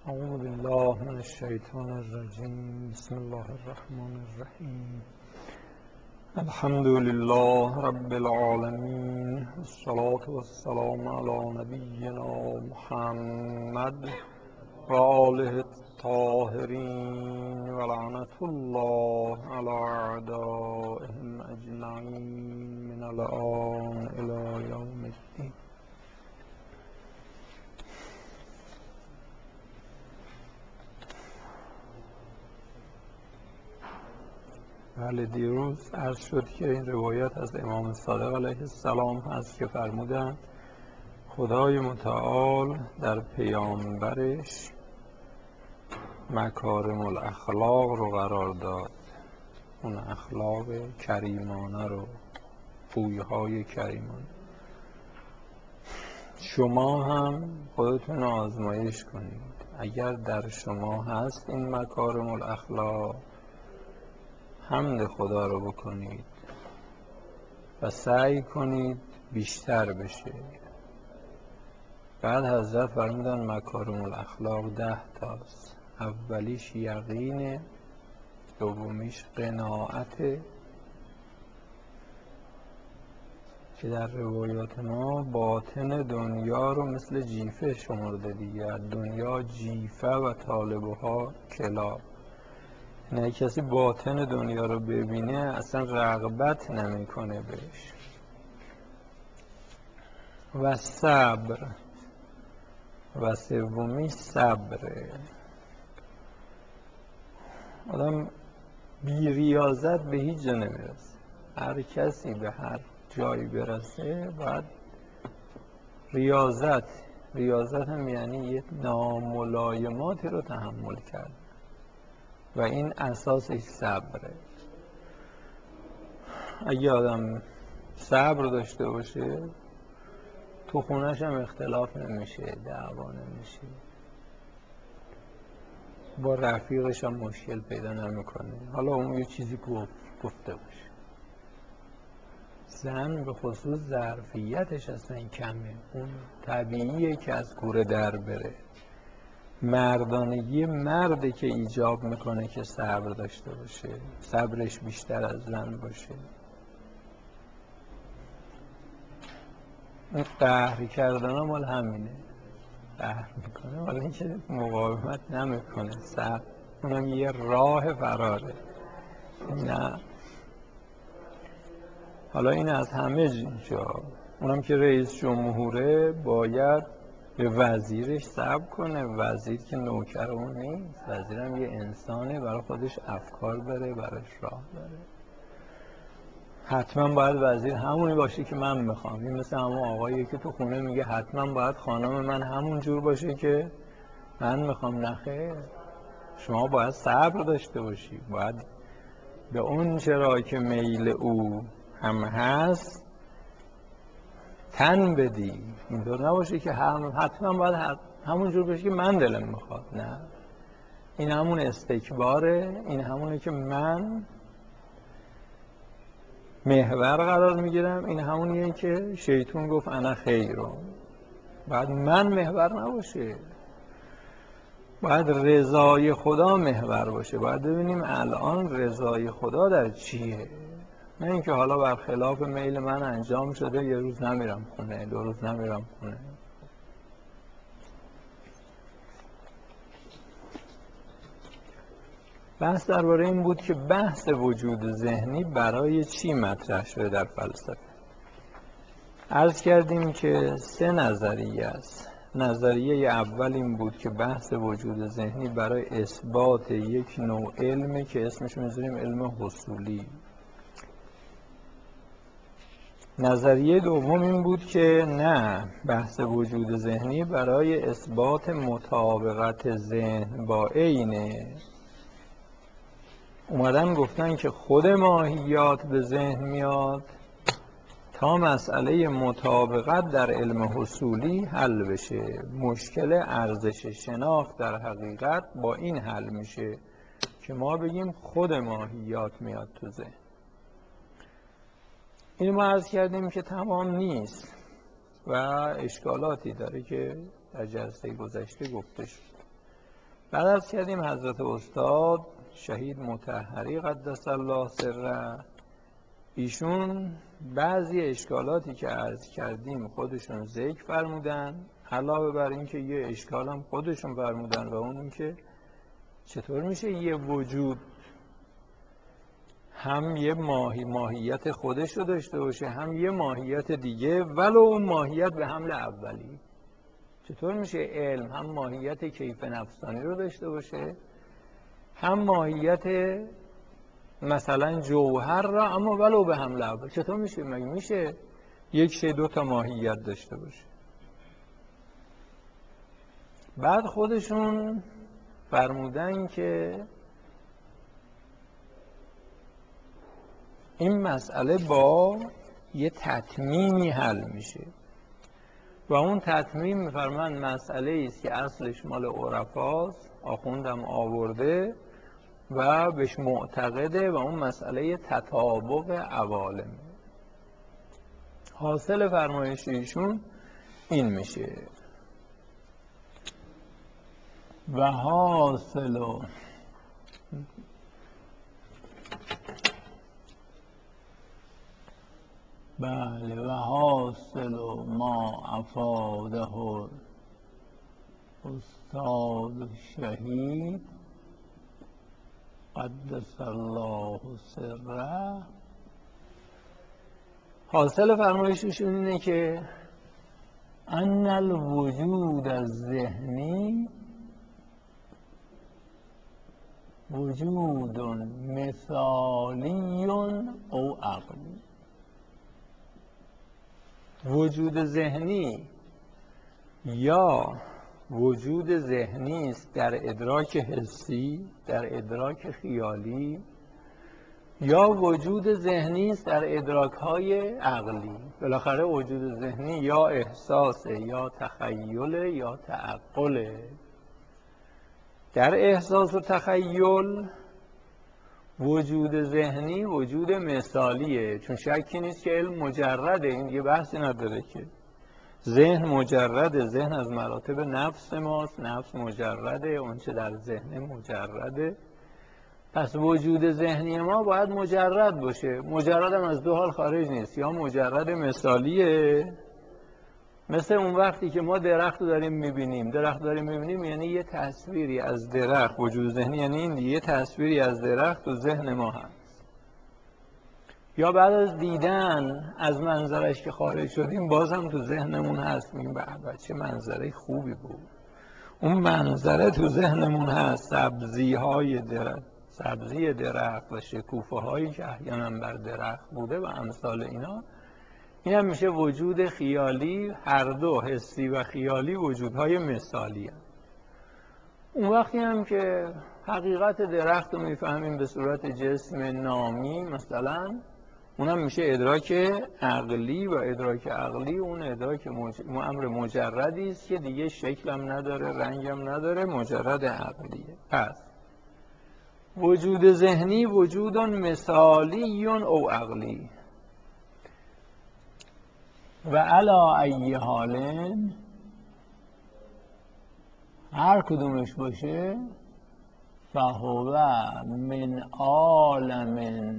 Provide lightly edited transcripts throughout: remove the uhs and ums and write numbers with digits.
اعوذ بالله من الشیطان الرجیم. بسم الله الرحمن الرحیم. الحمد لله رب العالمین، والصلاة والسلام علی نبینا محمد و آله الطاهرین و لعنة الله علی اعدائهم اجمعین من الآن الی یوم الدین. بله، دیروز عرض شد که این روایت از امام صادق علیه السلام هست که فرمودند خدای متعال در پیامبرش مکارم الاخلاق رو قرار داد، اون اخلاق کریمانه رو، خویهای کریمانه. شما هم خودتون رو آزمایش کنید، اگر در شما هست این مکارم الاخلاق، حمد خدا رو بکنید و سعی کنید بیشتر بشه. بعد حضرت فرمودن مکارم الاخلاق 10 تاست. اولیش یقینه، دومیش قناعت که در روایات ما باطن دنیا رو مثل جیفه شمرده دیگه. دنیا جیفه و طالبها کلاب. نه کسی باطن دنیا رو ببینه اصلا رغبت نمیکنه بهش. و صبر، و سومی صبره. آدم بی ریاضت به هیچ جا نمیرسه. هر کسی به هر جایی برسه باید ریاضت هم یعنی یه ناملایماتی رو تحمل کرد و این اساسش صبره. اگه آدم صبر داشته باشه تو خونش هم اختلاف نمیشه، دعوا نمیشه، با رفیقش هم مشکل پیدا نمیکنه. حالا اون یه چیزی گفته باشه. زن به خصوص ظرفیتش اصلا کمه، اون طبیعیه که از کوره در بره. مردانگی مرده که ایجاب میکنه که صبر داشته باشه، صبرش بیشتر از زن باشه. این قهر کردن مال همینه، قهر میکنه ولی اینکه مقاومت نمیکنه. صبر اونم یه راه فراره. نه حالا این از همه جا، اونم که رئیس جمهوره باید به وزیرش صبر کنه. وزیر که نوکر اون نیست، وزیرم یه انسانه، برای خودش افکار داره، براش راه داره. حتما باید وزیر همونی باشه که من میخوام. این مثل همون آقایی که تو خونه میگه حتما باید خانم من همون جور باشه که من میخوام. نخیر، شما باید صبر داشته باشی، باید به اون چرا که میل او هم هست تن بدی. اینطور نباشه که حتما باید همون جور بشه که من دلم میخواد. نه، این همون استکباره. این همونه که من محور قرار میگیرم. این همونیه که شیطان گفت انا خیرون. باید من محور نباشه، باید رضای خدا محور باشه. باید ببینیم الان رضای خدا در چیه، نه اینکه حالا برخلاف میل من انجام شده یه روز نمیرم خونه، 2 روز نمیرم خونه. بحث درباره این بود که بحث وجود ذهنی برای چی مطرح شده در فلسفه. عرض کردیم که 3 نظریه است. نظریه اول این بود که بحث وجود ذهنی برای اثبات یک نوع علمی که اسمش میذاریم علم حصولی. نظریه دوم این بود که نه، بحث وجود ذهنی برای اثبات مطابقت ذهن با عینه. اومدن گفتن که خود ماهیات به ذهن میاد تا مسئله مطابقت در علم حصولی حل بشه. مشکل ارزش شناخت در حقیقت با این حل میشه که ما بگیم خود ماهیات میاد تو ذهن. این ما عرض کردیم که تمام نیست و اشکالاتی داره که در جلسه گذشته گفته شد. بعد از کردیم حضرت استاد شهید مطهری قدس الله سره، ایشون بعضی اشکالاتی که عرض کردیم خودشون ذکر فرمودن، علاوه بر این که یه اشکال هم خودشون فرمودن و اون این که چطور میشه یه وجود هم یه ماهیت خودش رو داشته باشه، هم یه ماهیت دیگه، ولو اون ماهیت به حمل اولی. چطور میشه علم هم ماهیت کیف نفسانی رو داشته باشه، هم ماهیت مثلا جوهر را، اما ولو به حمل اول؟ چطور میشه؟ مگه میشه یک شی دو تا ماهیت داشته باشه؟ بعد خودشون فرمودن که این مسئله با یه تتمیمی حل میشه و اون تتمیم میفرمند مسئله است که اصلش مال عرفاست، آخوندم آورده و بهش معتقده و اون مسئله تطابق عوالم. حاصل فرمایش ایشون این میشه و حاصل بله و حاصل ما افاده استاد شهید قدس الله سره، حاصل فرمایششون اینه که ان الوجود الذهنی وجود مثالی او عقلی. وجود ذهنی یا وجود ذهنی است در ادراک حسی، در ادراک خیالی، یا وجود ذهنی است در ادراک‌های عقلی. بالاخره وجود ذهنی یا احساسه یا تخیله یا تعقله. در احساس و تخیل وجود ذهنی وجود مثالیه، چون شکی نیست که علم مجرده، این دیگه بحثی نداره که ذهن مجرده، ذهن از مراتب نفس ماست، نفس مجرده، اون چه در ذهن مجرده. پس وجود ذهنی ما باید مجرد باشه. مجرد هم از دو حال خارج نیست، یا مجرد مثالیه، مثل اون وقتی که ما درخت رو داریم میبینیم، درخت داریم میبینیم یعنی یه تصویری از درخت، وجود ذهنی یعنی این دیگه، یه تصویری از درخت تو ذهن ما هست. یا بعد از دیدن از منظرش که خارج شدیم باز هم تو ذهنمون هست، میگیم به چه منظره خوبی بود، اون منظره تو ذهنمون هست. سبزی درخت و شکوفه هایی که احیانا بر درخت بوده و امثال اینا، این هم میشه وجود خیالی. هر دو حسی و خیالی وجودهای مثالی هم. اون وقتی هم که حقیقت درخت رو میفهمیم به صورت جسم نامی مثلا، اونم میشه ادراک عقلی، و ادراک عقلی اون ادراک امر مجردی است که دیگه شکلم نداره، رنگم نداره، مجرد عقلیه. پس وجود ذهنی وجود مثالی او عقلی و علا ای حال هر کدومش باشه فهو من عالم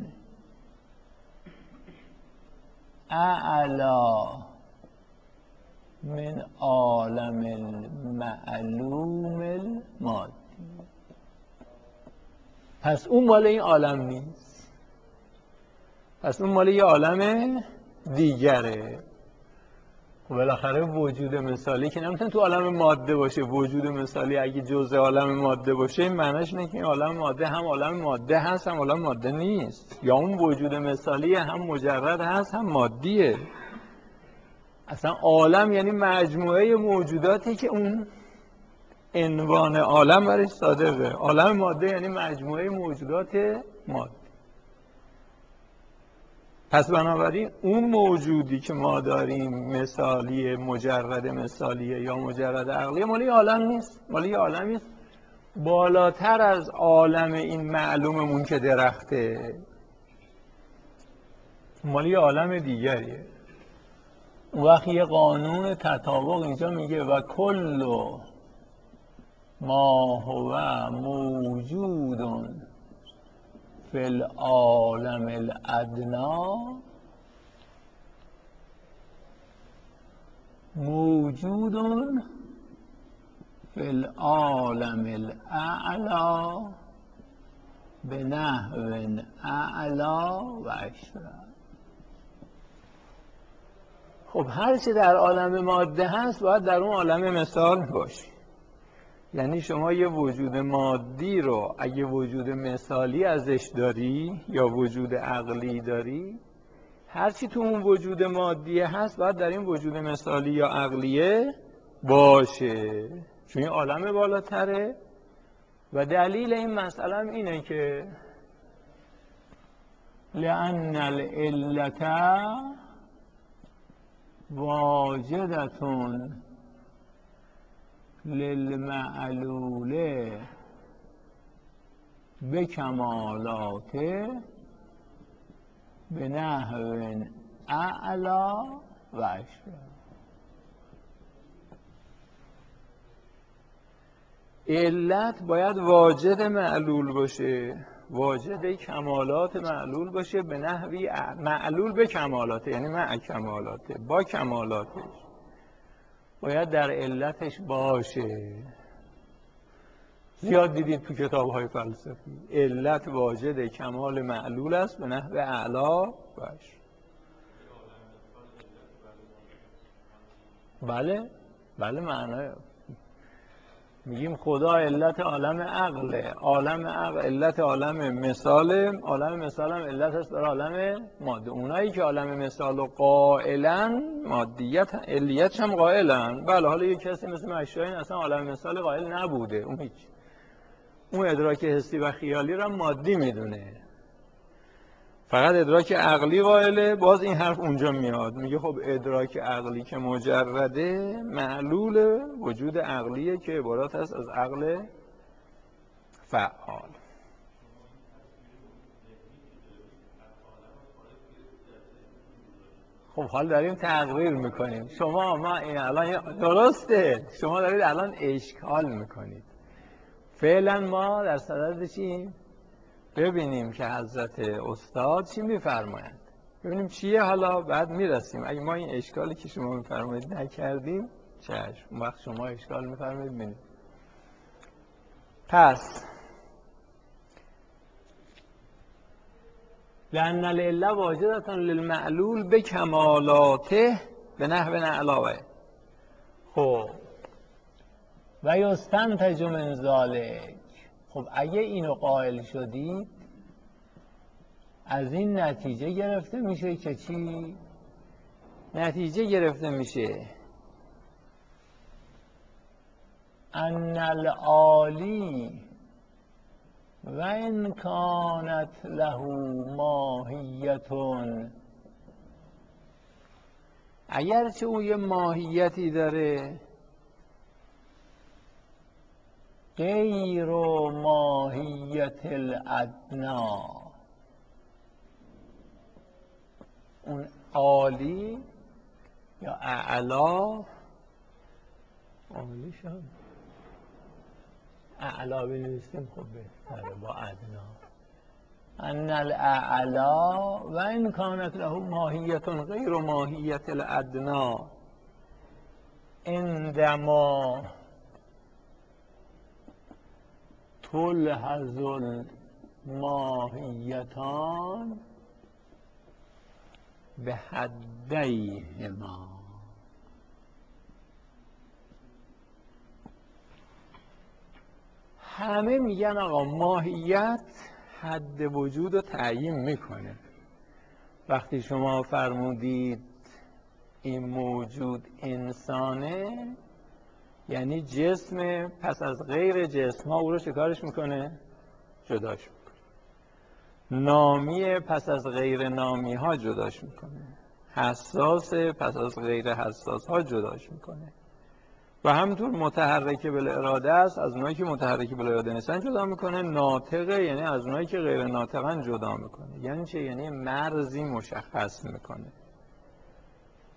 اعلا من عالم المعلوم المادی. پس اون مال این عالم نیست، پس اون مال یه عالم دیگره. بالاخره وجود مثالی که نمیتونه تو عالم ماده باشه. وجود مثالی اگه جزء عالم ماده باشه، این معنیش اینه که این عالم ماده هم عالم ماده هست هم عالم ماده نیست، یا اون وجود مثالی هم مجرد هست هم مادیه. اصلا عالم یعنی مجموعه موجوداتی که اون عنوان عالم برش صادقه. عالم ماده یعنی مجموعه موجودات ماده. پس بنابراین اون موجودی که ما داریم مثالی، مجرد مثالیه یا مجرد عقلیه، مالی عالم نیست، مالی عالمی است بالاتر از عالم این معلوممون که درخته، مالی عالم دیگریه. اون وقت یه قانون تطابق اینجا میگه و کل ما هو موجود فی العالم الادنا موجود فی العالم الاعلی به نحو اعلا و اشرف. خب هر چی در عالم ماده هست باید در اون عالم مثال باشه. یعنی شما یه وجود مادی رو اگه وجود مثالی ازش داری یا وجود عقلی داری، هر چی تو اون وجود مادیه هست باید در این وجود مثالی یا عقلیه باشه، چون این عالم بالاتره. و دلیل این مسئله اینه که لأن العلت واجدة للمعلول بکمالاته به نحو اعلا و اشرف. علت باید واجد معلول باشه، واجد کمالات معلول باشه، به نحوی معلول به کمالاته، یعنی مع کمالاته، با کمالاتش باید در علتش باشه. زیاد دیدید تو کتاب‌های فلسفی علت واجد کمال معلول است به نحو اعلا و اشرف. بله معنی میگیم خدا علت عالم عقله، عالم عقل علت عالم مثاله، عالم مثال هم علت است در عالم ماده. اونایی که عالم مثال و قائلن مادیت علیت هم قائلن. بله حالا یک کسی مثل مشایخ اصلا عالم مثال قائل نبوده، اون هیچ، اون ادراک حسی و خیالی را مادی میدونه، فقط ادراک عقلی قائله. باز این حرف اونجا میاد، میگه خب ادراک عقلی که مجرده معلول وجود عقلیه که عبارت است از عقل فعال. خب حال داریم تقریر میکنیم شما، ما این الان درسته، شما دارید الان اشکال میکنید. فعلا ما در صدد چیم؟ ببینیم که حضرت استاد چی میفرمایند، ببینیم چیه، حالا بعد میرسیم. اگه ما این اشکالی که شما میفرمایید نکردیم چشم، اون وقت شما اشکال میفرمایید ببینید. پس لأن العلة واجدة للمعلول بکمالاته به نحو علاوه. خب و یستنتج من ذلک. خب اگه اینو قائل شدید از این نتیجه گرفته میشه که چی؟ نتیجه گرفته میشه ان العالی و ان کانت له ماهیتون، اگرچه اون یه ماهیتی داره غیر ماهیت الادنا، اون عالی یا اعلا، عالی شد اعلا بنویسیم خب بهتره با ادنا. ان الاعلا و ان کانت له ماهیت غیر ماهیت الادنا عندما تلحظ الماهیتان به حدیهما. همه میگن آقا ماهیت حد وجود رو تعیین میکنه. وقتی شما فرمودید این موجود انسانه، یعنی جسم، پس از غیر جسم ها او رو شکارش میکنه؟ جداش میکنه. نامی پس از غیر نامی ها جداش میکنه. حساس پس از غیر حساس ها جداش میکنه. و همینطور متحرک بالاراده است، از اونایی که متحرک بالاراده نیستن جدا میکنه. ناطقه یعنی از اونایی که غیر ناطقن جدا میکنه. یعنی چه؟ یعنی مرزی مشخص میکنه.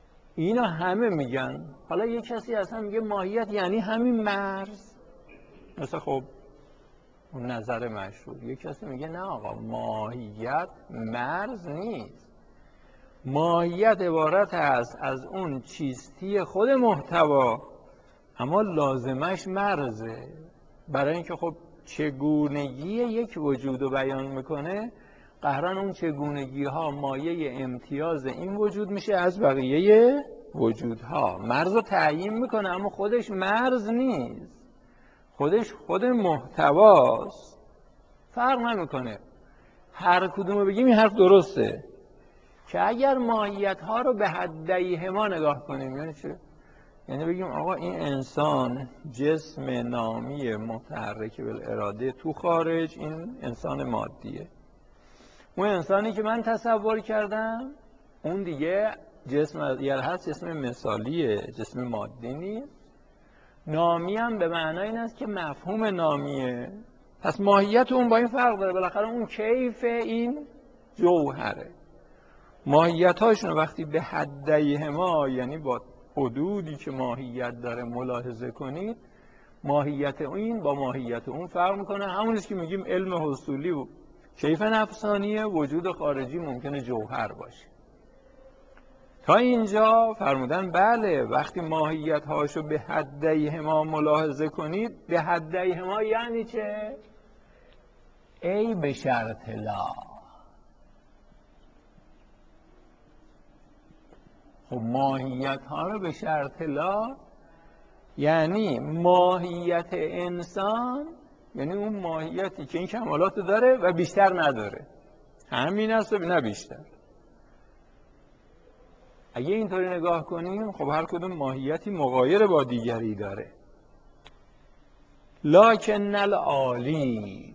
اینا همه میگن. حالا یک کسی اصلا میگه ماهیت یعنی همین مرز، مثل خب اون نظر مشهور. یک کسی میگه نه آقا، ماهیت مرز نیست، ماهیت عبارت است از اون چیستی خود محتوا، اما لازمش مرزه. برای اینکه خب چگونگی یک وجود رو بیان میکنه، قهرن اون چگونگی ها مایه امتیاز این وجود میشه از بقیه وجودها. مرز رو تعیین میکنه اما خودش مرز نیست، خودش خود محتواست. فرق نمیکنه هر کدومو بگیم این حرف درسته که اگر ماهیت ها رو به حدیهما نگاه کنیم. یعنی چه؟ یعنی بگیم آقا این انسان جسم نامی متحرک بالاراده تو خارج، این انسان مادیه. اون انسانی که من تصور کردم اون دیگه جسم یعنی هست، جسم مثالیه، جسم مادی نیست. نامی هم به معنای این است که مفهوم نامیه. پس ماهیت اون با این فرق داره، بالاخره اون کیف این جوهره. ماهیت هاشون وقتی به حدیهما، یعنی با حدودی که ماهیت داره ملاحظه کنید، ماهیت این با ماهیت اون فرق میکنه. همونیست که میگیم علم حصولی و کیف نفسانیه، وجود خارجی ممکنه جوهر باشه. تا اینجا فرمودن بله وقتی ماهیت هاشو به حدیهما ملاحظه کنید، به حدیهما یعنی چه؟ ای به شرط لا. خب ماهیت ها رو به شرط لا یعنی ماهیت انسان، یعنی اون ماهیتی که این کمالات داره و بیشتر نداره، همین است و نه بیشتر. اگه اینطوری نگاه کنیم خب هر کدوم ماهیتی مغایر با دیگری داره. لکن العالی،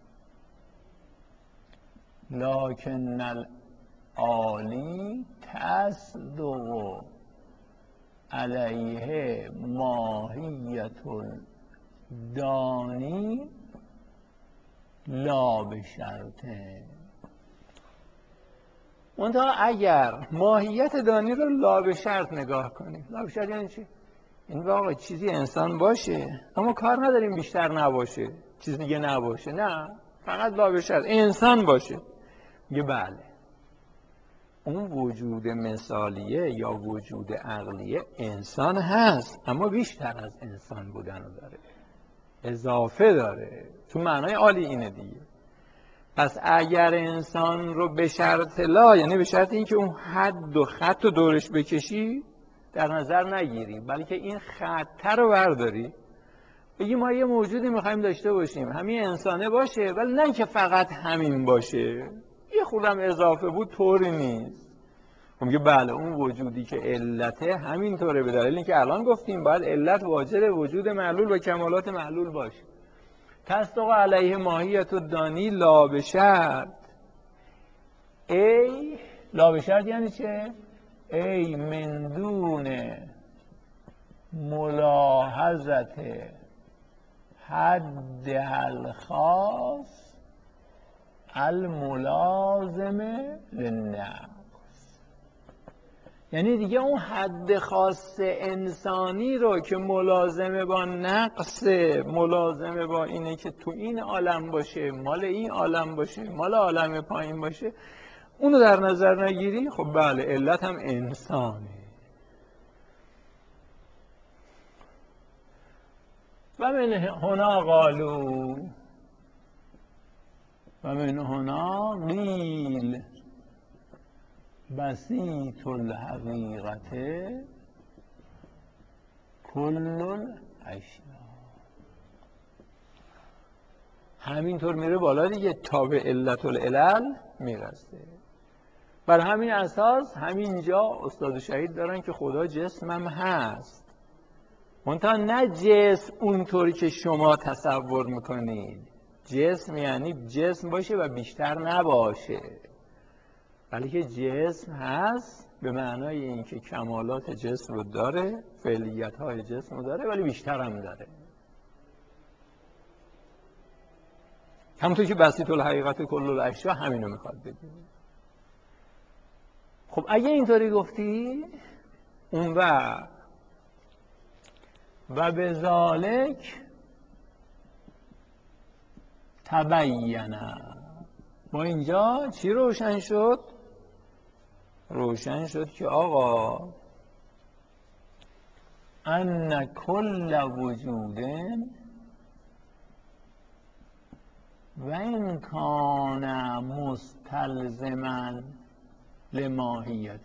لکن العالی تصدق علیه ماهیت الدانی لا به شرطه. منتها اگر ماهیت دانی رو لا به شرط نگاه کنیم، لا به شرط یعنی چی؟ این واقع چیزی انسان باشه اما کار نداریم بیشتر نباشه، چیز دیگه نباشه، نه فقط لا به شرط انسان باشه. میگه بله اون وجود مثالیه یا وجود عقلیه انسان هست اما بیشتر از انسان بودن رو داره، اضافه داره. تو معنای عالی اینه دیگه. پس اگر انسان رو به شرط لا، یعنی به شرط اینکه اون حد و خط رو دورش بکشی در نظر نگیری، بلکه این خطه رو برداری، بگی ما یه موجودی میخوایم داشته باشیم همین انسانه باشه، ولی نه که فقط همین باشه، یه خودم اضافه بود طوری نیست. میگه بله اون وجودی که علته همینطوره، به دلیل اینکه الان گفتیم باید علت واجد وجود معلول و کمالات معلول باشه. تصدق علیه ماهیت الدانی لا به شرط. ای لا به شرط یعنی چه؟ ای من دون ملاحظت حد الخاص الملازم للنقص. یعنی دیگه اون حد خاص انسانی رو که ملازمه با نقص، ملازمه با اینه که تو این عالم باشه، مال این عالم باشه، مال عالم پایین باشه، اونو در نظر نگیری، خب بله علت هم انسانه. و من هنا قالو، و من هنا قیل بسیط الحقیقت کل الاشیاء. همینطور میره بالا دیگه تا به علت العلل میرسه. بر همین اساس همینجا استاد شهید دارن که خدا جسمم هست، منتها نه جسم اونطوری که شما تصور میکنید. جسم یعنی جسم باشه و بیشتر نباشه، بلکه جسم هست به معنای اینکه کمالات جسم رو داره، فعلیت های جسم رو داره، ولی بیشتر هم داره. همونطور که بسیط الحقیقت کل الاشیاء همینو میخواد بگه. خب اگه اینطوری گفتی اون و بذالک تبینه. با اینجا چی روشن شد؟ روشن شد که آقا ان کل وجود و این کان مستلزما لماهیت.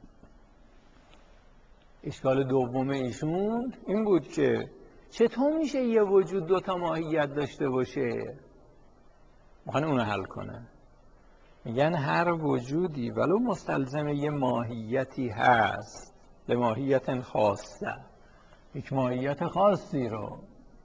اشکال دوم ایشون این بود که چطور میشه یه وجود دوتا ماهیت داشته باشه؟ میخوان اونو حل کنن. میگن هر وجودی ولو مستلزم یه ماهیتی هست، لماهیت خاصه، یک ماهیت خاصی رو،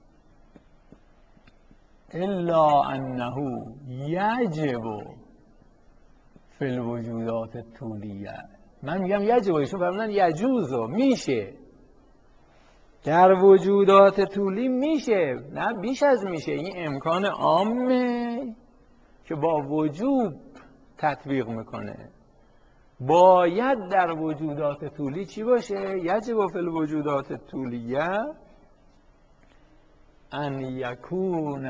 الا انه یجب فی الوجودات الطولیه. من میگم یجب، ایشون فرمودن یجوزو، میشه در وجودات طولی میشه، نه بیش از میشه. این امکان عامه که با وجود تطبیق میکنه. باید در وجودات طولی چی باشه؟ یجب فی الوجودات الطولیه ان یکون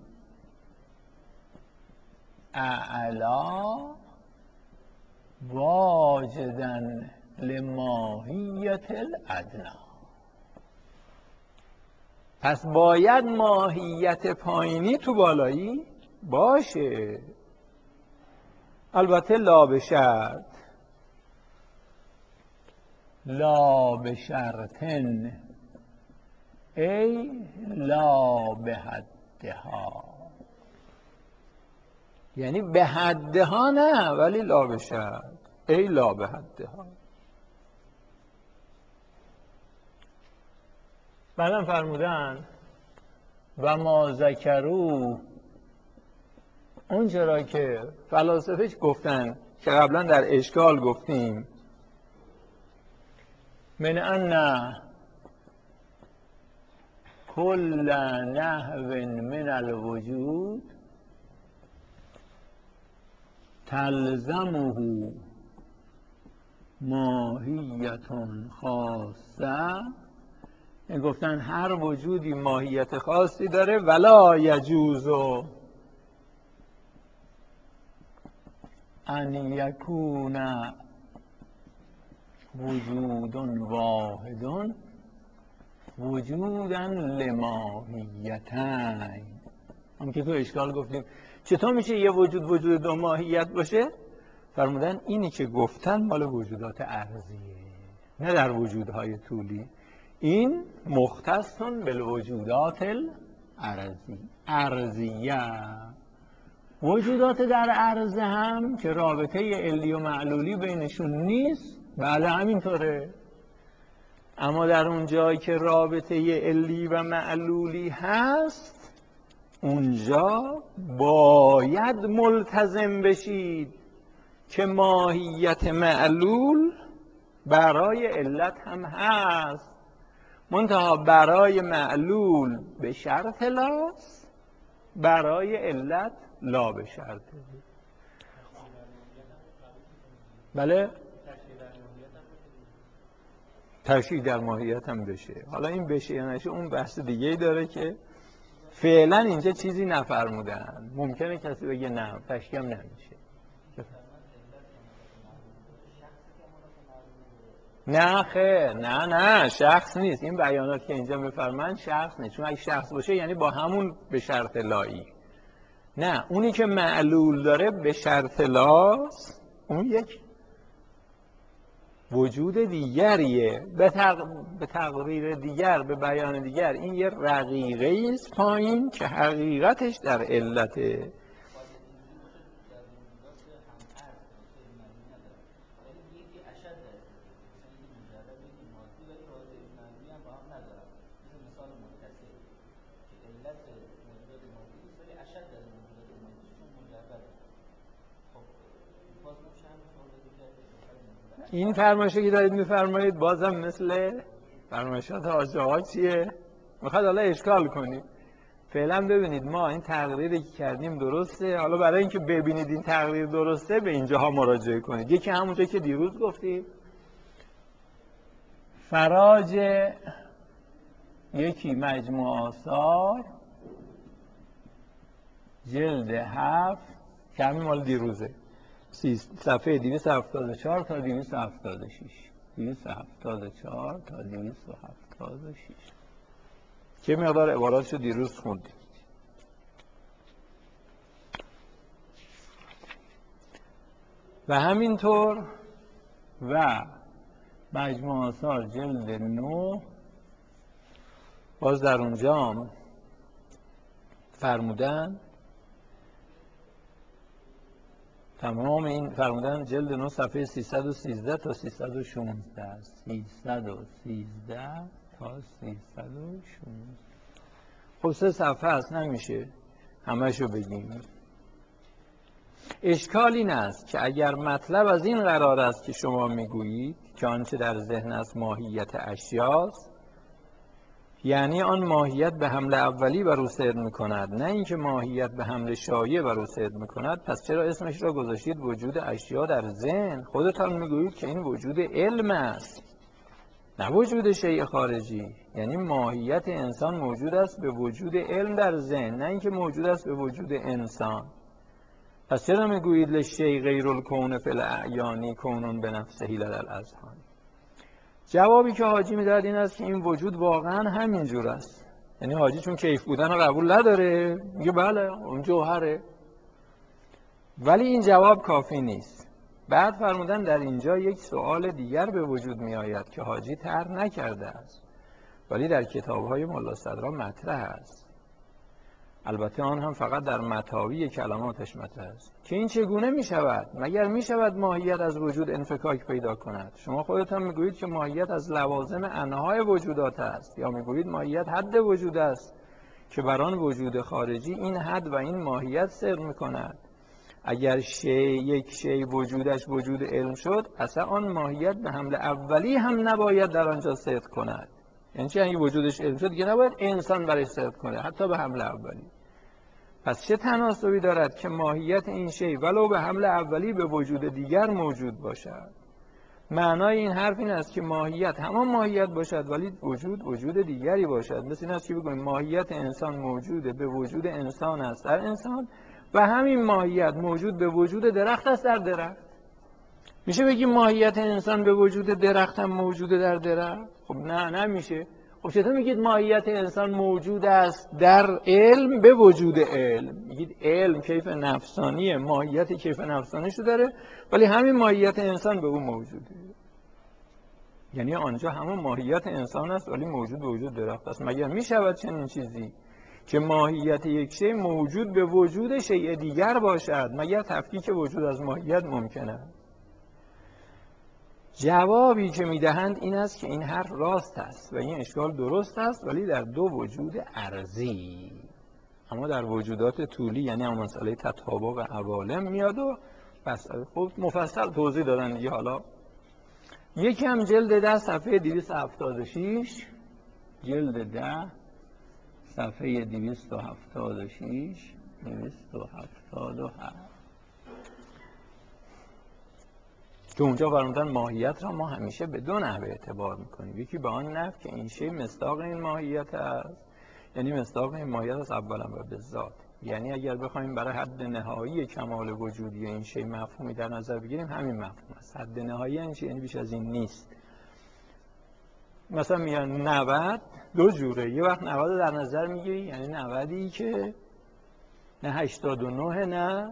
الاعلا واجدا لماهیت الادنا. پس باید ماهیت پایینی تو بالایی باشه، البته لا به شرط، لا به شرطن ای لا به حدها. یعنی به حدها نه، ولی لا به شرط ای لا به حدها. بعدم فرمودن و ما ذکروا، اون چرا که فلاسفه گفتن که قبلا در اشکال گفتیم، من ان کل نحو من الوجود تلزمه ماهیت خاصه. گفتن هر وجودی ماهیت خاصی داره، ولا یجوز ان یکون وجود واحد وجودا لماهیتین. هم که تو اشکال گفتیم چطور میشه یه وجود دو ماهیت باشه؟ فرمودن اینی که گفتن مال وجودات ارضیه، نه در وجودهای طولی. این مختص بالوجودات ارضیه. وجودات در عرض هم که رابطه علی و معلولی بینشون نیست، بله همینطوره. اما در اون جایی که رابطه علی و معلولی هست، اونجا باید ملتزم بشید که ماهیت معلول برای علت هم هست، منتها برای معلول به شرط لاست، برای علت لا به شرط. بله، تشریح در ماهیت هم بشه. حالا این بشه یا نشه اون بحث دیگه ای داره که فعلا اینجا چیزی نفرمودن. ممکنه کسی بگه نه تشریح هم نمیشه. نه خیر، نه شخص نیست. این بیانات که اینجا میفرمایند شخص نیست، چون اگه شخص باشه یعنی با همون به شرط لایی. نه، اونی که معلول داره به شرط لاست، اون یک وجود دیگریه، به تقریر دیگر، به بیان دیگر. این یه رقیقه است پایین که حقیقتش در علته. این فرمایشی که دارید میفرمایید بازم مثل فرمایشات حاج آقا چیه؟ میخواد حالا اشکال کنید. فعلا ببینید ما این تقریری که کردیم درسته. حالا برای اینکه ببینید این تقریر درسته به اینجاها مراجعه کنید. یکی همونجا که دیروز گفتیم فراج یکی مجموع آثار جلد 7 که همین مال دیروزه، صفحه 274 تا 276. 274 تا 276 که مقدار عباراتشو دیروز خوندیم. و همینطور و مجموع آثار جلد 9 باز در اونجا فرمودن، تمام این فرمودن جلد 9 صفحه 313 تا 316 313 تا 316. خب 3 صفحه هست، نمیشه همشو بگیم. اشکال این است که اگر مطلب از این قرار است که شما میگویید که آنچه در ذهن است ماهیت اشیاست، یعنی آن ماهیت به حمل اولی بر او سیر میکند، نه اینکه ماهیت به حمل شایع بر او سیر میکند، پس چرا اسمش را گذاشتید وجود اشیا در ذهن؟ خودتان میگویید که این وجود علم است، نه وجود شیء خارجی. یعنی ماهیت انسان موجود است به وجود علم در ذهن، نه اینکه موجود است به وجود انسان. پس چرا میگویید لشیء غیر الکون فی الاعیان کون بنفسه لدى الاذهان؟ جوابی که حاجی میداد این است که این وجود واقعا همین جور است. یعنی حاجی چون کیف بودن رو قبول نداره، میگه بله اون جوهره، ولی این جواب کافی نیست. بعد فرمودن در اینجا یک سوال دیگر به وجود می آید که حاجی طرح نکرده است ولی در کتاب‌های ملا صدرا مطرح است، البته آن هم فقط در متاوی کلماتش مطرح است، که این چگونه می شود؟ مگر می شود ماهیت از وجود انفکاک پیدا کند؟ شما خودتان می گویید که ماهیت از لوازم انواع وجودات است، یا می گویید ماهیت حد وجود است که بر آن وجود خارجی این حد و این ماهیت سر می کند. اگر یک شی وجودش وجود علم شد، اصلا آن ماهیت به حمل اولی هم نباید در آنجا صدق کند. یعنی چه؟ اگه وجودش علم شد دیگه نباید انسان برای صدق کنه، حتی به حمل اولی. پس چه تناسبی دارد که ماهیت این شی ولو به حمل اولی به وجود دیگر موجود باشد؟ معنای این حرف این است که ماهیت همان ماهیت باشد ولی وجود دیگری باشد. مثل این است که بگوییم ماهیت انسان موجوده به وجود انسان است در انسان، و همین ماهیت موجود به وجود درخت است در درخت. میشه بگیم ماهیت انسان به وجود درخت هم موجوده در درخت؟ خب نه، نمیشه. خب چطور میگید ماهیت انسان موجود است در علم به وجود علم؟ میگید علم کیف نفسانیه، ماهیت کیف نفسانیشو داره، ولی همین ماهیت انسان به اون موجوده. یعنی آنجا همون ماهیت انسان است ولی موجود به وجود درخت است. مگر میشود چنین چیزی که ماهیت یک شی موجود به وجود شیء دیگر باشد؟ مگر تفکیک وجود از ماهیت ممکنه؟ جوابی که میدهند این است که این حرف راست است و این اشکال درست است، ولی در دو وجود ارضی. اما در وجودات طولی، یعنی هم مسئله تطابق عوالم میاد و بس. خب مفصل توضیح دادن دیگه. حالا یکی هم جلد 10 صفحه 276، جلد 10 صفحه 276 277 که اونجا فرمودن ماهیت را ما همیشه به دو نحوه اعتبار میکنیم. یکی به آن نحو که این شی مصداق این ماهیت است، یعنی مصداق این ماهیت است اولا و به ذات. یعنی اگر بخوایم برای حد نهایی کمال وجودی این شی مفهومی در نظر بگیریم، همین مفهوم است. حد نهایی این چی؟ یعنی بیش از این نیست. مثلا میگن 90 دو جوره. یه وقت 90 در نظر میگیری، یعنی 90ی که نه 89 نه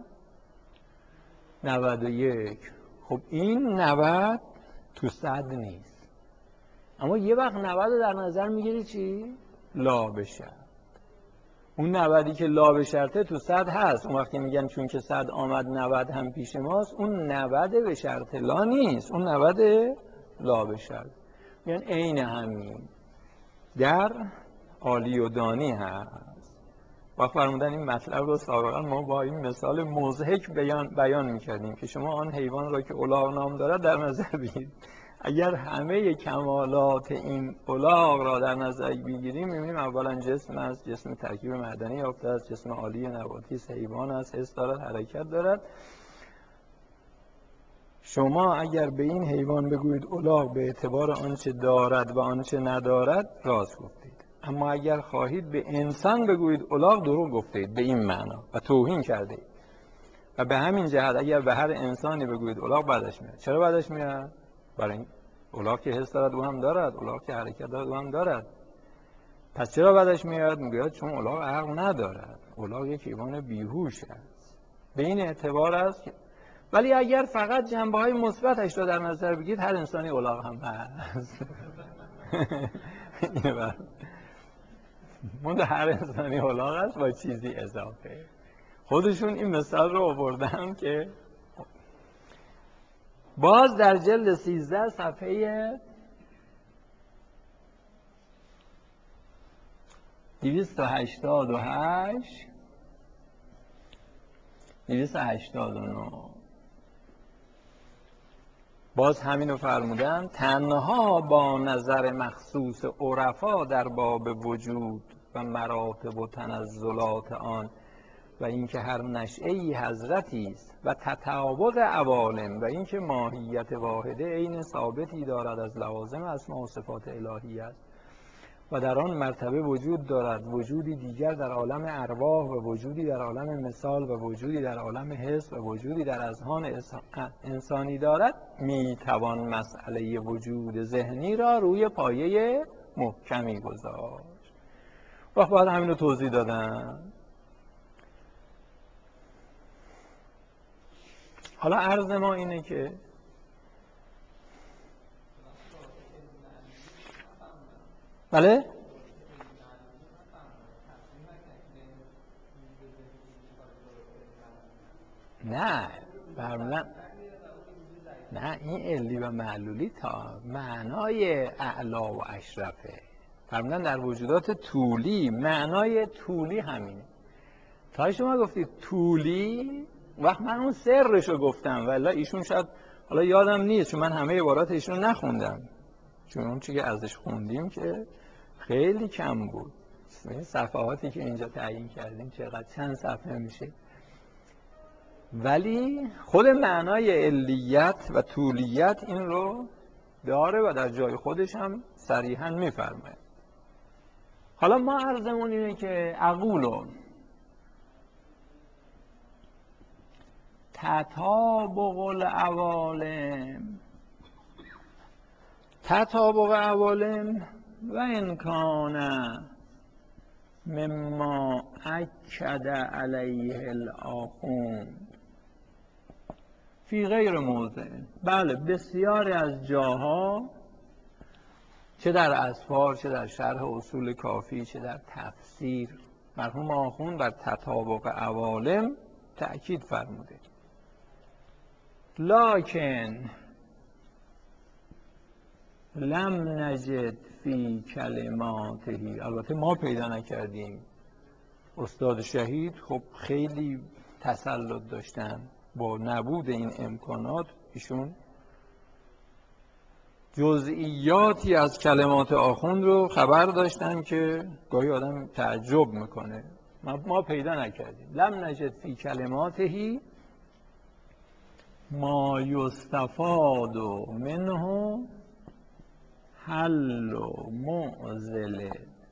91. خب این 90 تو 100 نیست. اما یه وقت 90 در نظر میگیری چی؟ لا به شرط. اون 90ی که لا به شرطه تو 100 هست. اون وقتی میگن چون که 100 آمد 90 هم پیش ماست، اون 90 به شرط لا نیست، اون 90 لا به شرط. یعنی عین همین در عالی و دانی هست. و فرمودن این مطلب رو سابقا ما با این مثال مضحک بیان میکردیم که شما آن حیوان را که الاغ نام دارد در نظر بگیرید. اگر همه کمالات این الاغ را در نظر بگیریم، می‌بینیم اولا جسم است، جسم ترکیب معدنی یافته است، جسم عالی نباتی است، حیوان است، حس دارد، حرکت دارد. شما اگر به این حیوان بگویید الاغ به اعتبار آنچه دارد و آنچه ندارد، راست گفتید. اما اگر خواهید به انسان بگویید الاغ، دروغ گفتید به این معنا و توهین کردید. و به همین جهت اگر به هر انسانی بگویید الاغ، بعدش میاد. چرا بعدش میاد؟ برای این الاغ که حس دارد او هم دارد، الاغ که حرکت دارد او هم دارد. پس چرا بعدش میاد؟ میگوید چون الاغ عقل ندارد، الاغ یک حیوان بیهوش است. به این اعتبار است که ولی اگر فقط جنبه‌های مثبتش رو در نظر بگیرید، هر انسانی الاغ هم هست. من هر انسانی الاغ هست با چیزی اضافه. خودشون این مثال رو آوردن که باز در جلد 13 صفحه 288 289 باز همینو فرمودن: تنها با نظر مخصوص عرفا در باب وجود و مراتب و تنزلات آن و اینکه هر نشأه‌ای حضرتی است و تطابق عوالم و اینکه ماهیت واحده عین ثابتی دارد از لوازم اسماء و صفات الهی است و در آن مرتبه وجود دارد، وجودی دیگر در عالم ارواح و وجودی در عالم مثال و وجودی در عالم حس و وجودی در اذهان انسانی دارد، میتوان مسئله وجود ذهنی را روی پایه محکمی گذاشت. وقت بعد همین رو توضیح دادن. حالا عرض ما اینه که بله؟ نه فرمودن نه، این علی و معلولی تا معنای اعلا و اشرفه. فرمودن در وجودات طولی، معنای طولی همینه. تا شما گفتید طولی، وقت من اون سرشو گفتم ولی ایشون شاید حالا یادم نیست چون من همه عبارات ایشون نخوندم، چون اون چیزی که ازش خوندیم که خیلی کم بود. صفحاتی که اینجا تعیین کردیم چقدر چند صفحه میشه، ولی خود معنای علیت و طولیت این رو داره و در جای خودش هم صریحا میفرماید. حالا ما عرضمون اینه که اقولون تطابق العوالم، تطابق عوالم و امکان مما اکد علیه الاخوند فی غیر موضع. بله بسیاری از جاها، چه در اسفار، چه در شرح اصول کافی، چه در تفسیر، مرحوم آخوند بر تطابق عوالم تأکید فرموده. لکن لم نجد فی کلماته، البته ما پیدا نکردیم. استاد شهید خب خیلی تسلط داشتن، با نبود این امکانات ایشون جزئیاتی از کلمات آخوند رو خبر داشتن که گاهی آدم تعجب میکنه. ما پیدا نکردیم. لم نجد فی کلماته ما یستفاد منه حل و معضل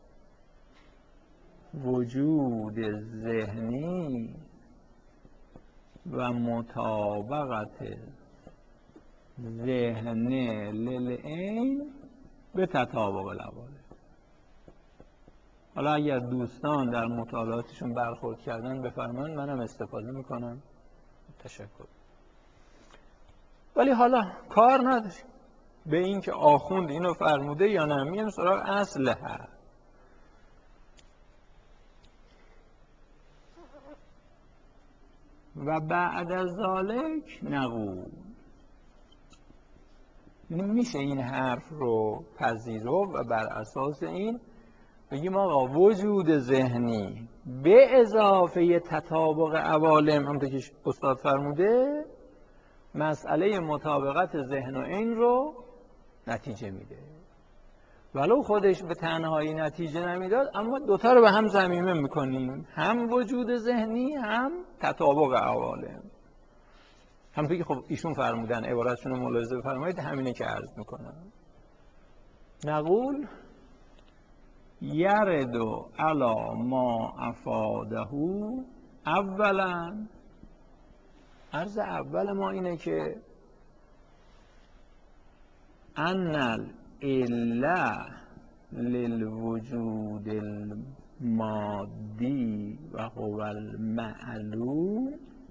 وجود ذهنی و مطابقت ذهن للعین به تطابق العوالم. حالا اگر دوستان در مطالعاتشون برخورد کردن بفرمایید، منم استفاده میکنم. تشکر. ولی حالا کار نداریم به این که آخوند اینو فرموده یا نه، میام سراغ اصل هست. و بعد از ذالک نقول، میشه این حرف رو پذیرفت و بر اساس این بگیم آقا وجود ذهنی به اضافه تطابق عوالم، همونطور که استاد فرموده، مسئله مطابقت ذهن و عین رو نتیجه میده. ولو خودش به تنهایی نتیجه نمیداد، اما دوتا رو به هم ضمیمه میکنیم، هم وجود ذهنی هم تطابق عوالم. همونطور که خب ایشون فرمودن، عبارتشون رو ملاحظه بفرمایید، همینه که عرض میکنم. نقول یرد علی ما افاده اولا. عرض اول ما اینه که ان العله للوجود المادی و هو المعلوم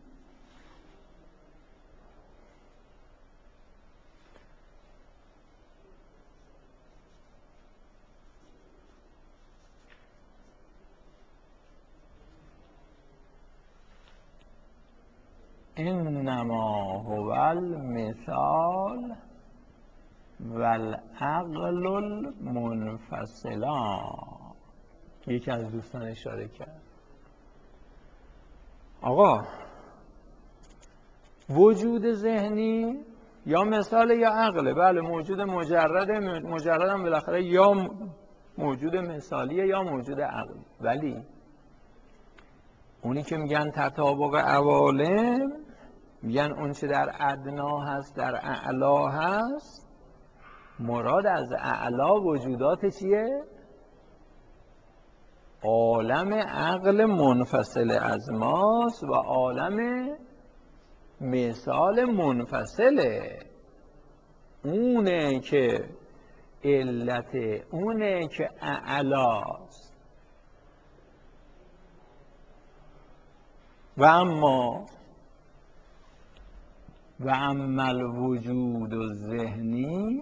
انما هو المثال و العقل المنفصلان. یکی از دوستان اشاره کرد آقا وجود ذهنی یا مثال یا عقله. بله موجود مجرده، مجرد هم بالاخره یا موجود مثالیه یا موجود عقلی. ولی اونی که میگن تطابق عوالم، میگن اون چه در ادنا هست در اعلا هست، مراد از اعلا وجودات چیه؟ عالم عقل منفصل از ماست و عالم مثال منفصله. اونه که علت، اونه که اعلاست. و اما الوجود الذهنی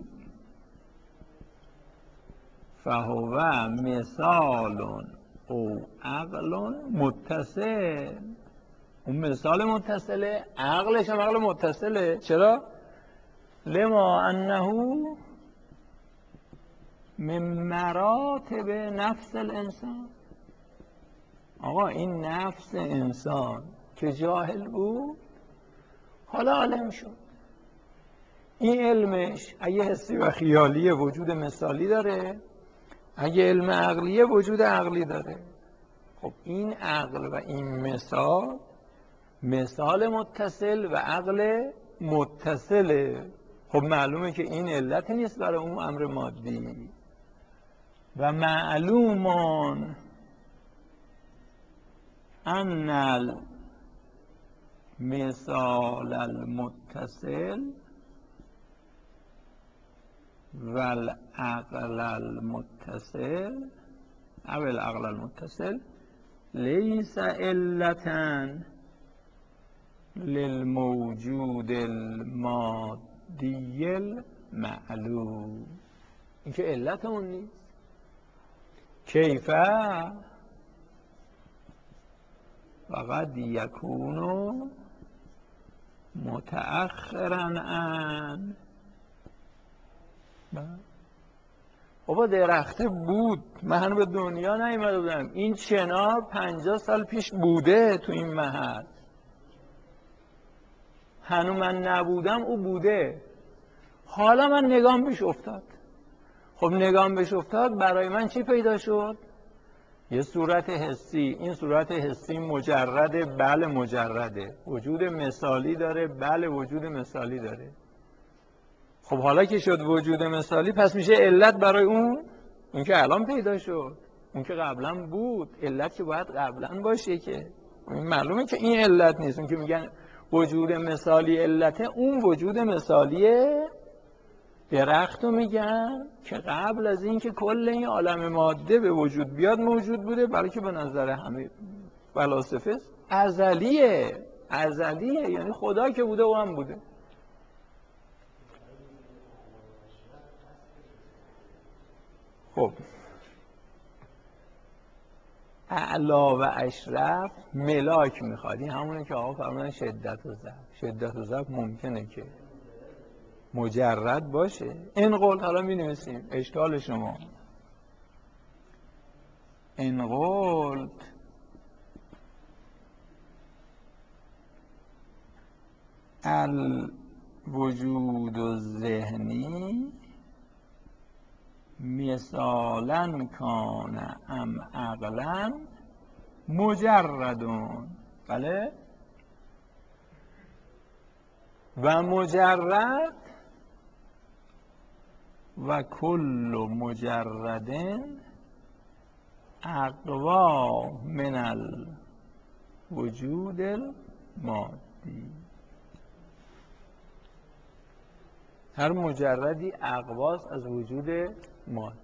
فهو مثال او عقل متصل. اون مثال متصله، عقلش هم عقل متصله. چرا؟ لما انه من مراتب نفس الانسان. آقا این نفس انسان که جاهل بود حالا عالم شد. این علمش اگه حسی و خیالی وجود مثالی داره، اگه علم عقلیه وجود عقلی داره. خب این عقل و این مثال، مثال متصل و عقل متصله. خب معلومه که این علت نیست برای اون امر مادی. و معلومان ان المثال المتصل و العقل المتصل او العقل المتصل لیس علتا للموجود المادی المعلوم. این که علت اون نیست. کیفه وقد یکون متأخرا عن. بابا درخته بود، من هنوز به دنیا نیامده بودم. این چنار 50 سال پیش بوده تو این محل، هنوز من نبودم او بوده. حالا من نگام بهش افتاد. خب نگام بهش افتاد، برای من چی پیدا شد؟ یه صورت حسی. این صورت حسی مجرده؟ بله مجرده. وجود مثالی داره؟ بله وجود مثالی داره. خب حالا که شد وجود مثالی، پس میشه علت برای اون که الان پیدا شد. اون که قبلا بود، علت که باید قبلا باشه. که معلومه که این علت نیست. اون که میگن وجود مثالی علته، اون وجود مثالیه درخت رو میگن که قبل از این که کل این عالم ماده به وجود بیاد موجود بوده، برای که به نظر همه فلاسفه ازلیه. ازلیه یعنی خدا که بوده او هم بوده. خب اعلا و اشرف ملاک میخواد. این همونه که آقا فرمودن شدت و ضعف. شدت و ضعف ممکنه که مجرد باشه. این قول حالا می نویسیم اشکال شما. این قول الوجود الذهنی مثالا کان ام عقلا مجردون. بله و مجرد و کل مجردن اقوا من الوجود المادی. هر مجردی اقواست از وجود مادی.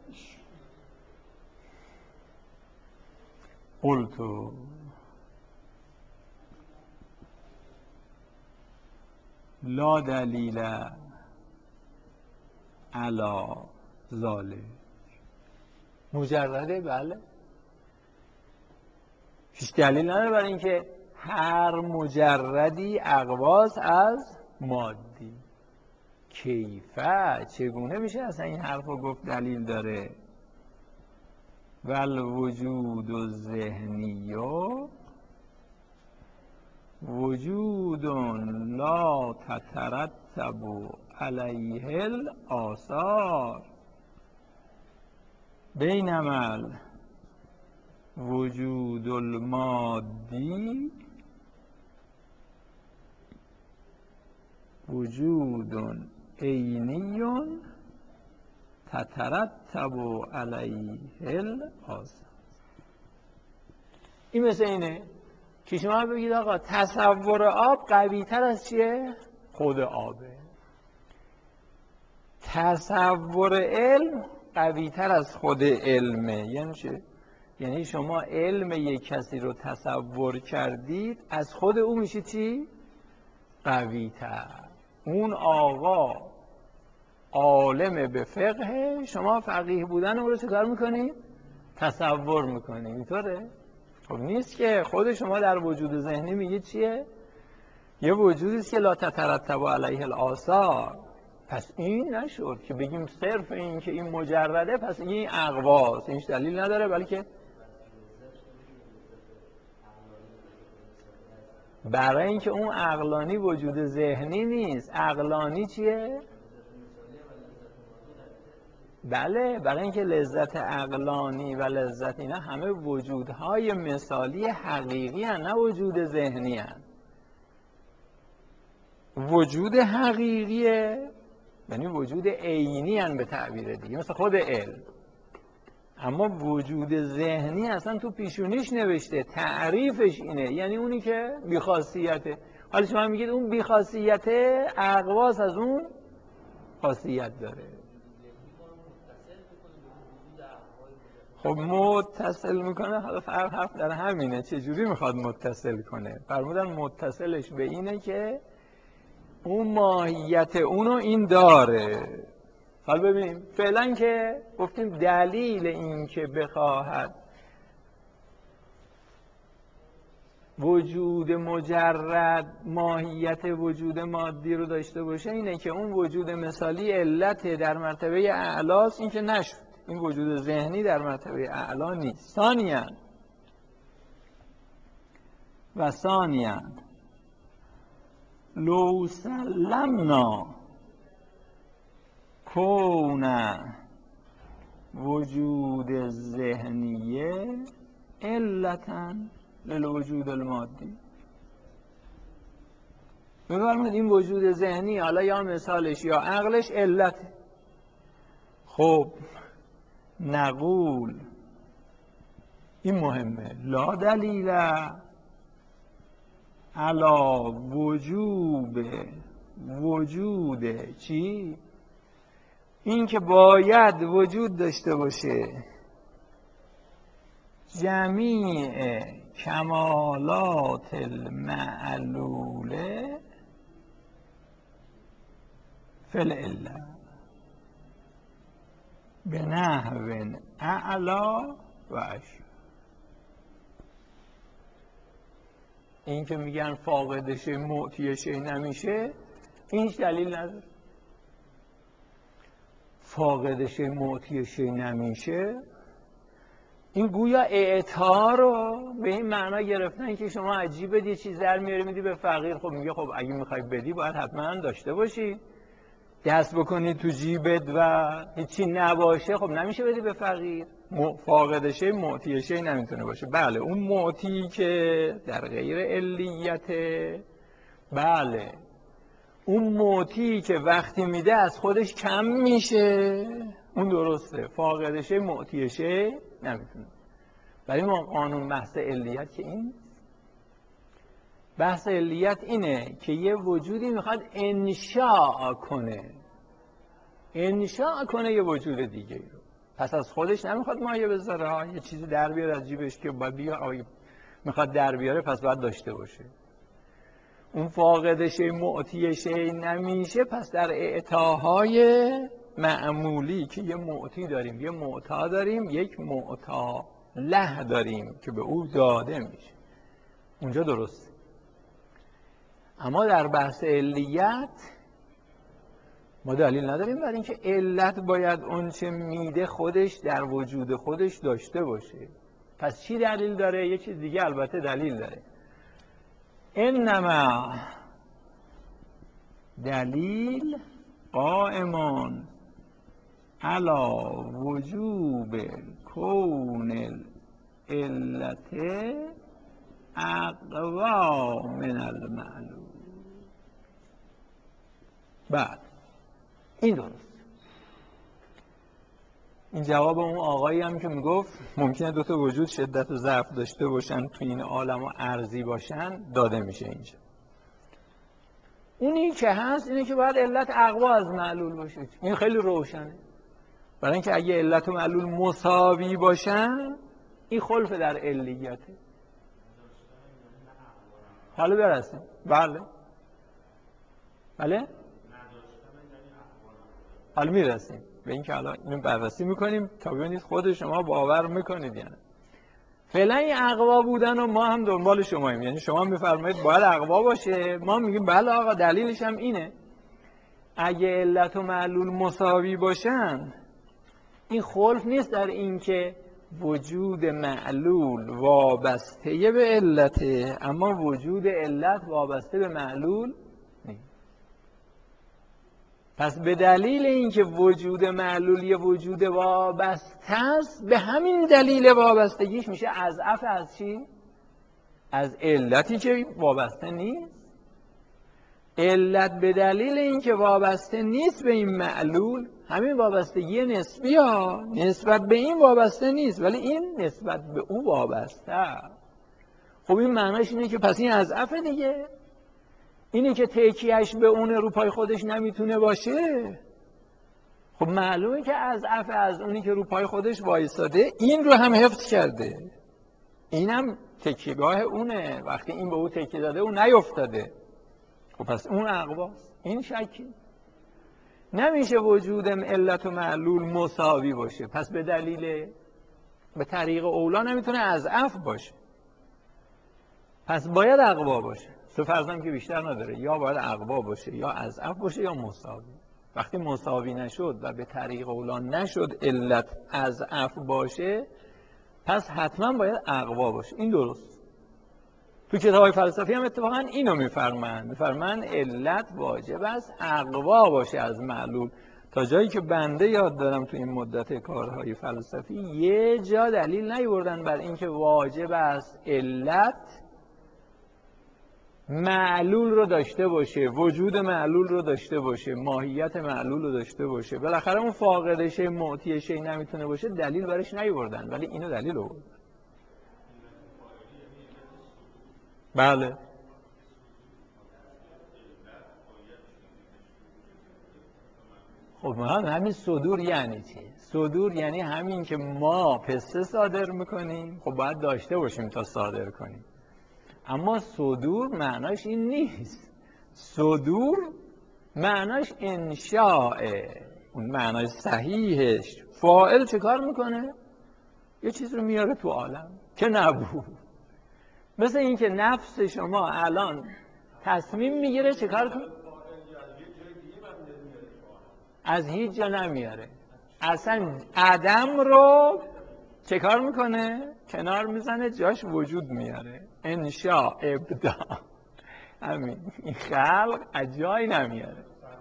قلت لا دلیل علی ذالک. مجرده، بله، هیچ دلیل نداره برای اینکه هر مجردی اقواس از مادی. کیفه، چگونه میشه اصلا این حرف رو گفت دلیل داره؟ والوجود الذهنی وجود لا تترتب علیه الآثار بینما الوجود المادی وجود عینی تترتب علیه الآثار. این مثل اینه که شما بگید آقا تصور آب قوی تر از چیه؟ خود آبه. تصور علم قوی تر از خود علمه. یعنی چه؟ یعنی شما علم یک کسی رو تصور کردید، از خود او میشه چی؟ قوی تر. اون آقا عالم به فقه، شما فقیه بودن اون رو چه کار میکنید؟ تصور میکنید. اینطوره؟ خب نیست که. خود شما در وجود ذهنی میگید چیه؟ یه وجودی است که لا تترتب علیه الآثار. پس این نشد که بگیم صرف این که این مجرده پس این اقواست. اینش دلیل نداره، بلکه برای اینکه اون عقلانی وجود ذهنی نیست. عقلانی چیه؟ بله، برای اینکه لذت عقلانی و لذت اینا همه وجودهای مثالی حقیقی هن، نه وجود ذهنی هن. وجود حقیقیه یعنی وجود عینی هن به تعبیر دیگه، مثل خود علم. اما وجود ذهنی اصلا تو پیشونیش نوشته، تعریفش اینه، یعنی اونی که بیخاصیته. حالا شما میگید اون بیخاصیته، اقواس از اون خاصیت داره. خب متصل میکنه. حالا حرف در همینه، چجوری میخواد متصل کنه؟ فرمودن متصلش به اینه که اون ماهیت اونو این داره. حالا ببینیم فعلا که گفتیم دلیل این که بخواهد وجود مجرد ماهیت وجود مادی رو داشته باشه اینه که اون وجود مثالی علت در مرتبه اعلاست. این که نشد، این وجود ذهنی در مرتبه اعلا نیست. ثانیاً لو سلمنا کون وجود ذهنیه علتا للوجود المادی. بفرمایید این وجود ذهنی حالا یا مثالش یا عقلش علته. خب نقول این مهمه لا دلیل علی وجود چی؟ این که باید وجود داشته باشه جمیع کمالات المعلوله فی العله به نحو اعلا و اشبه. این که میگن فاقدش معطیش نمیشه، اینش دلیل نداره. فاقدش معطیش نمیشه، این گویا اعطا رو به این معنا گرفتن که شما عجیب بدی یه چیز در میاری میدی به فقیر. خب میگه خب اگه میخوای بدی باید حتما داشته باشی، دست بکنی تو جیبت و هیچی نباشه خب نمیشه بدی به فقیر. فاقدشه معطیشه نمیتونه باشه. بله اون معطی که در غیر علیته، بله اون معطی که وقتی میده از خودش کم میشه، اون درسته. فاقدشه معطیشه نمیتونه. برای ما قانون بحث علیت که این بحث علیت اینه که یه وجودی میخواد انشاء کنه یه وجود دیگه رو، پس از خودش نمیخواد مایه بذاره، یه چیزی در بیاره از جیبش که میخواد در بیاره، پس باید داشته باشه. اون فاقد شی معطی شی نمیشه، پس در اعطاهای معمولی که یه معطی داریم، یه معطا داریم، یک معطا له داریم که به او داده میشه، اونجا درسته. اما در بحث علیت ما دلیل نداریم برای اینکه علت باید اون چه میده خودش در وجود خودش داشته باشه. پس چی دلیل داره؟ یه چیز دیگه البته دلیل داره. انما دلیل قائمان علی وجوب کون العلت اقوا من المعلوم. بعد این درست. این جواب اون آقایی هم که میگفت ممکنه دو تا وجود شدت و ضعف داشته باشن تو این عالم و ارضی باشن داده میشه اینجا. اونی که هست اینه که باید علت اقوا از معلول باشه. این خیلی روشنه. برای اینکه اگه علت و معلول مساوی باشن این خلف در علیته. حالا برسیم. بله حالا میرسیم به این که حالا اینو بررسی میکنیم تا ببینید خود شما باور میکنید یعنی. فعلا این اقوا بودن و ما هم دنبال شماییم، یعنی شما میفرمایید باید اقوا باشه، ما میگیم بله آقا دلیلش هم اینه. اگه علت و معلول مساوی باشن این خلف نیست در این که وجود معلول وابسته به علته، اما وجود علت وابسته به معلول نیست. پس به دلیل اینکه وجود معلول یه وجود وابسته است، به همین دلیل وابستگیش میشه اضعف از چی؟ از علتی که وابسته نیست. علت به دلیل اینکه وابسته نیست به این معلول، همین وابستگی نسبی ها، نسبت به این وابسته نیست ولی این نسبت به او وابسته. خب این معناش اینه که پس این اضعف دیگه، اینی که تکیهش به اون رو پای خودش نمیتونه باشه. خب معلومه که اضعف از اونی که رو پای خودش وایساده این رو هم حفظ کرده، اینم تکیهگاه اونه، وقتی این به او تکیه داده اون نیفتاده. خب پس اون اقواست. این شکی نمیشه وجود علت و معلول مساوی باشه، پس به دلیل به طریق اولا نمیتونه اضعف باشه، پس باید اقوا باشه. سه فرضم که بیشتر نداره، یا باید اقوا باشه یا اضعف باشه یا مساوی. وقتی مساوی نشد و به طریق اولا نشد علت اضعف باشه، پس حتما باید اقوا باشه. این درست. تو کتاب‌های فلسفی هم اتفاقا اینو میفرمن علت واجب است اقوا باشه از معلول. تا جایی که بنده یاد دارم تو این مدت کارهای فلسفی یه جا دلیل نیاوردن بر اینکه واجب است علت معلول رو داشته باشه، وجود معلول رو داشته باشه، ماهیت معلول رو داشته باشه. بالاخره اون فاقد شی معطی شی نمیتونه باشه، دلیل برش نیاوردن، ولی اینو دلیل آوردن. بله خب همین صدور یعنی چی؟ صدور یعنی همین که ما پسته صادر میکنیم، خب باید داشته باشیم تا صادر کنیم. اما صدور معناش این نیست. صدور معناش انشاءه. اون معنای صحیحش فاعل چه کار میکنه؟ یه چیز رو میاره تو عالم که نبود. مثل این که نفس شما الان تصمیم میگیره چه کار کنه؟ از هیچ جا نمیاره، اصلا عدم رو چه کار میکنه؟ کنار میزنه، جاش وجود میاره. انشاء ابداع. همین این خلق از جای نمیاره.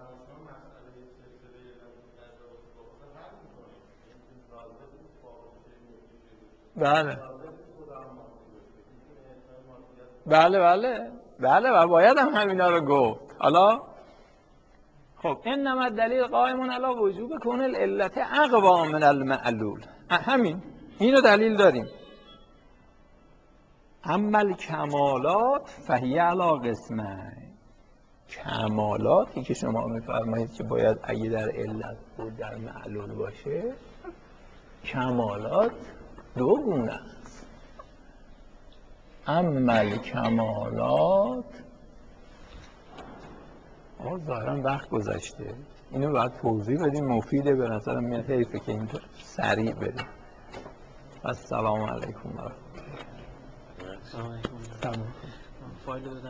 بله بله بله بله و باید هم همینا رو گفت. حالا خب انما دلیل قائم علی وجوب کون العلت اقوا من المعلول. همین اینو دلیل داریم. اما الکمالات فهی علی قسمین. کمالاتی که شما میفرمایید که باید اگه در علت بود در معلول باشه، کمالات دو گونه است. اما الکمالات، ظاهرا وقت گذشته، اینو باید توضیح بدیم، مفیده، به نظرم میاد حیفه که اینطور سریع بریم. السلام علیکم و رحمت الله.